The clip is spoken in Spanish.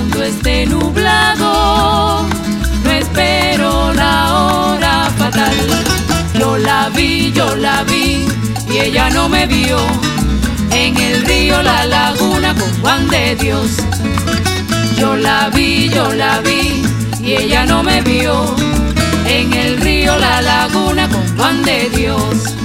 cuando esté nublado, no espero la hora fatal. Yo la vi y ella no me vio, en el río La Laguna con Juan de Dios. Yo la vi y ella no me vio, en el río La Laguna con Juan de Dios.